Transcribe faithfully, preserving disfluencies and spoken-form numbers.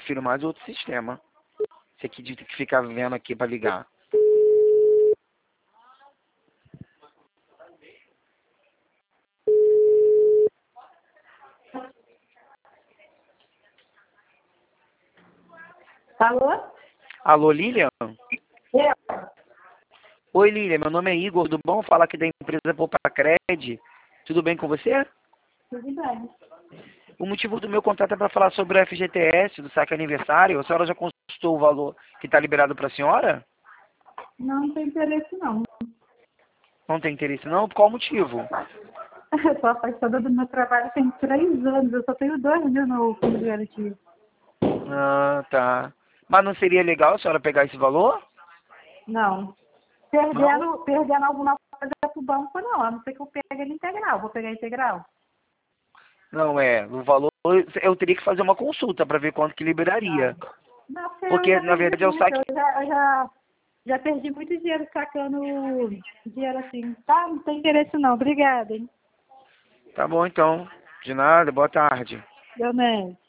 prefiro mais outro sistema. Esse aqui de ter que ficar vendo aqui para ligar. Alô? Alô, Lilian? Eu. Oi, Lilian, meu nome é Igor, tudo bom? Fala aqui da empresa Poupacred. Tudo bem com você? Tudo bem. O motivo do meu contato é para falar sobre o F G T S, do saque aniversário. A senhora já consultou o valor que está liberado para a senhora? Não, não tem interesse, não. Não tem interesse não? Por qual motivo? Eu sou afastada do meu trabalho tem três anos. Eu só tenho dois mil no fundo de garantia. Ah, tá. Mas não seria legal a senhora pegar esse valor? Não. Não? Perdendo, perdendo alguma coisa pro banco, não. A não ser que eu pegue ele integral. Vou pegar integral. Não, é. O valor, eu teria que fazer uma consulta para ver quanto que liberaria. Não, porque eu Porque, já na perdi verdade, é o muito. saque... Eu já, eu já, já perdi muito dinheiro sacando dinheiro assim. Tá? Não tem interesse, não. Obrigada, hein? Tá bom, então. De nada, boa tarde. Deu, né?